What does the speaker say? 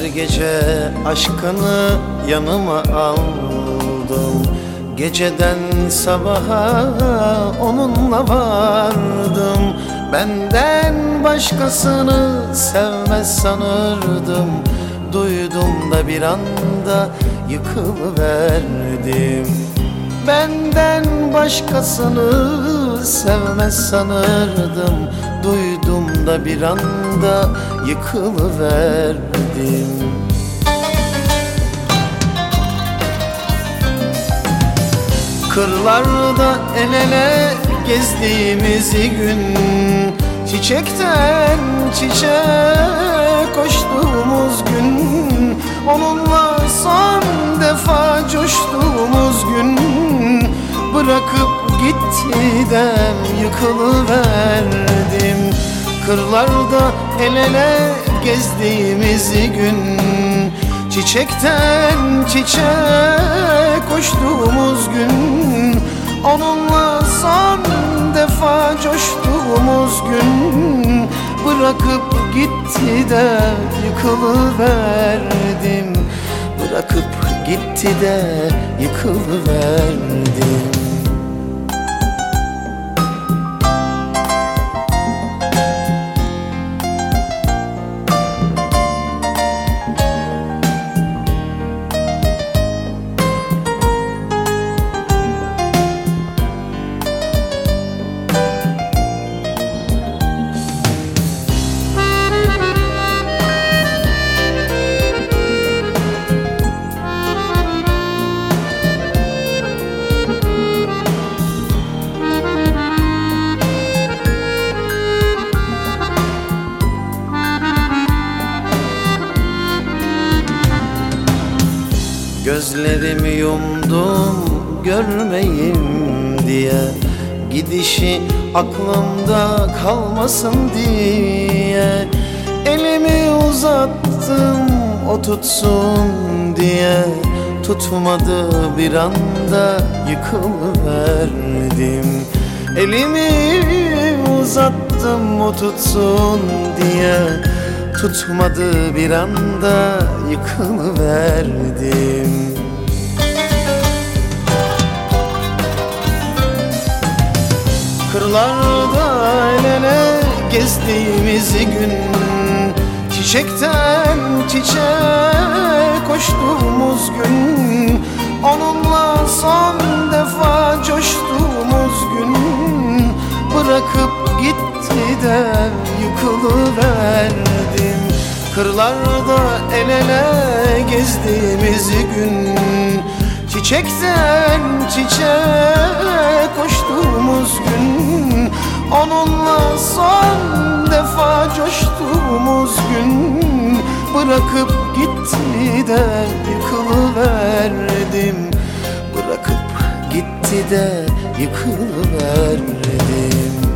gece aşkını yanıma aldım. Geceden sabaha onunla vardım. Benden başkasını sevmez sanırdım. Duydum da bir anda yıkılıverdim. Benden başkasını sevmez sanırdım. Duydum da bir anda yıkılıverdim. Kırlarda el ele gezdiğimiz gün, çiçekten çiçeğe koştuğumuz gün, onunla son defa coştuğumuz gün, bırakıp gitti de yıkılıverdim. Kırlarda el ele gezdiğimiz gün, çiçekten çiçeğe koştuğumuz gün, onunla son defa coştuğumuz gün, bırakıp gitti de yıkılıverdim. Bırakıp gitti de yıkılıverdim. Gözlerimi yumdum görmeyeyim diye, gidişi aklımda kalmasın diye. Elimi uzattım o tutsun diye, tutmadı bir anda yıkılıverdim. Elimi uzattım o tutsun diye, tutmadı bir anda yıkılıverdim. Kırlarda el ele gezdiğimiz gün, çiçekten çiçeğe koştuğumuz gün, onunla son defa coştuğumuz gün, bırakıp gitti de yıkılıverdim. Kırlarda el ele gezdiğimiz gün, çiçekten çiçeğe koştuğumuz gün, onunla son defa coştuğumuz gün, bırakıp gitti de yıkılıverdim. Bırakıp gitti de yıkılıverdim.